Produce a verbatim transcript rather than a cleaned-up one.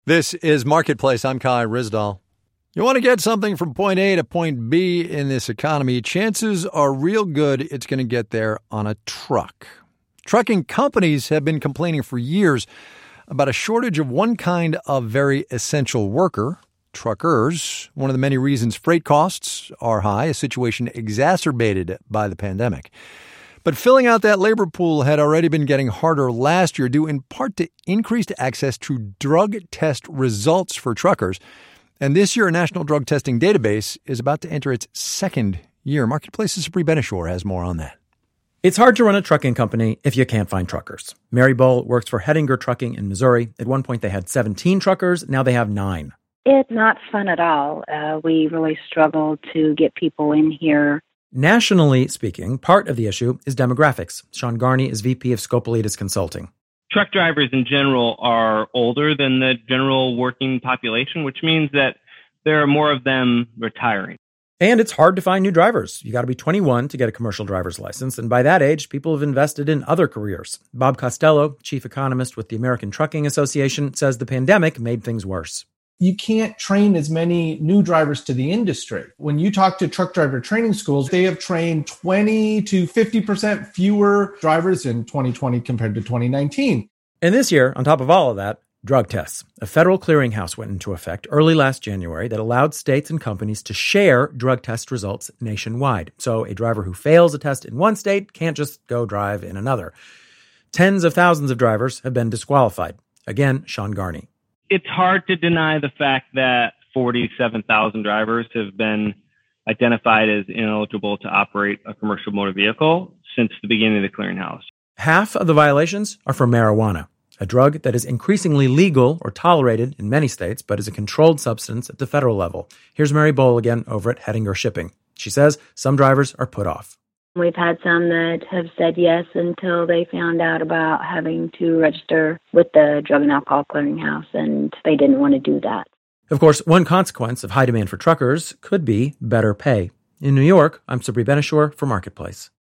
This is Marketplace. I'm Kai Ryssdal. You want to get something from point A to point B in this economy, chances are real good it's going to get there on a truck. Trucking companies have been complaining for years about a shortage of one kind of very essential worker, truckers. One of the many reasons freight costs are high, a situation exacerbated by the pandemic. But filling out that labor pool had already been getting harder last year, due in part to increased access to drug test results for truckers. And this year, a national drug testing database is about to enter its second year. Marketplace's Sabri Ben-Achour has more on that. It's hard to run a trucking company if you can't find truckers. Mary Bowl works for Hettinger Trucking in Missouri. At one point, they had seventeen truckers. Now they have nine. It's not fun at all. Uh, we really struggle to get people in here. Nationally speaking, part of the issue is demographics. Sean Garney is V P of Scopolitas Consulting. Truck drivers in general are older than the general working population, which means that there are more of them retiring. And it's hard to find new drivers. You got to be twenty-one to get a commercial driver's license. And by that age, people have invested in other careers. Bob Costello, chief economist with the American Trucking Association, says the pandemic made things worse. You can't train as many new drivers to the industry. When you talk to truck driver training schools, they have trained twenty to fifty percent fewer drivers in twenty twenty compared to twenty nineteen. And this year, on top of all of that, drug tests. A federal clearinghouse went into effect early last January that allowed states and companies to share drug test results nationwide. So a driver who fails a test in one state can't just go drive in another. Tens of thousands of drivers have been disqualified. Again, Sean Garney. It's hard to deny the fact that forty-seven thousand drivers have been identified as ineligible to operate a commercial motor vehicle since the beginning of the clearinghouse. Half of the violations are for marijuana, a drug that is increasingly legal or tolerated in many states, but is a controlled substance at the federal level. Here's Mary Bowl again over at Hettinger Shipping. She says some drivers are put off. We've had some that have said yes until they found out about having to register with the Drug and Alcohol Clearinghouse, and they didn't want to do that. Of course, one consequence of high demand for truckers could be better pay. In New York, I'm Sabri Ben-Achour for Marketplace.